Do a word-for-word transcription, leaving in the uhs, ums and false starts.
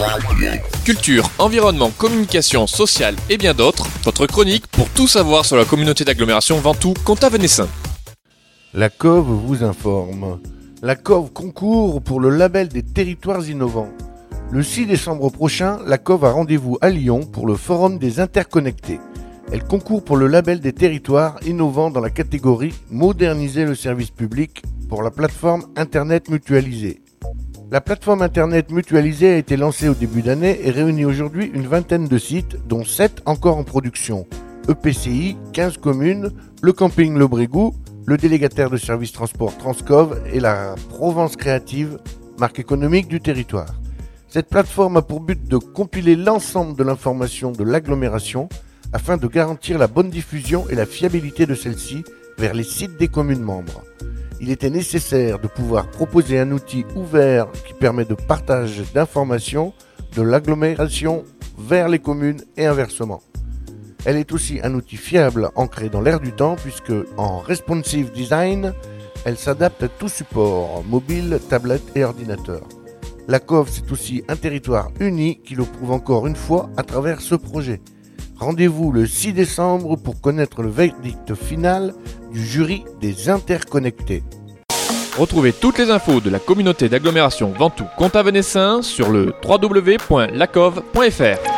Culture, environnement, communication, sociale et bien d'autres, votre chronique pour tout savoir sur la communauté d'agglomération Ventoux-Comtat-Venessin. La C O V vous informe. La C O V concourt pour le label des territoires innovants. Le six décembre prochain, la C O V a rendez-vous à Lyon pour le Forum des interconnectés. Elle concourt pour le label des territoires innovants dans la catégorie « Moderniser le service public » pour la plateforme Internet mutualisée. La plateforme Internet mutualisée a été lancée au début d'année et réunit aujourd'hui une vingtaine de sites, dont sept encore en production. E P C I, quinze communes, le camping Le Brégou, le délégataire de services transport Transcov et la Provence Créative, marque économique du territoire. Cette plateforme a pour but de compiler l'ensemble de l'information de l'agglomération afin de garantir la bonne diffusion et la fiabilité de celle-ci vers les sites des communes membres. Il était nécessaire de pouvoir proposer un outil ouvert qui permet de partage d'informations de l'agglomération vers les communes et inversement. Elle est aussi un outil fiable ancré dans l'air du temps puisque, en responsive design, elle s'adapte à tout support, mobile, tablette et ordinateur. La C O V, c'est aussi un territoire uni qui le prouve encore une fois à travers ce projet. Rendez-vous le six décembre pour connaître le verdict final du jury des interconnectés. Retrouvez toutes les infos de la communauté d'agglomération Ventoux-Comtat-Venessin sur le w w w point lacov point f r.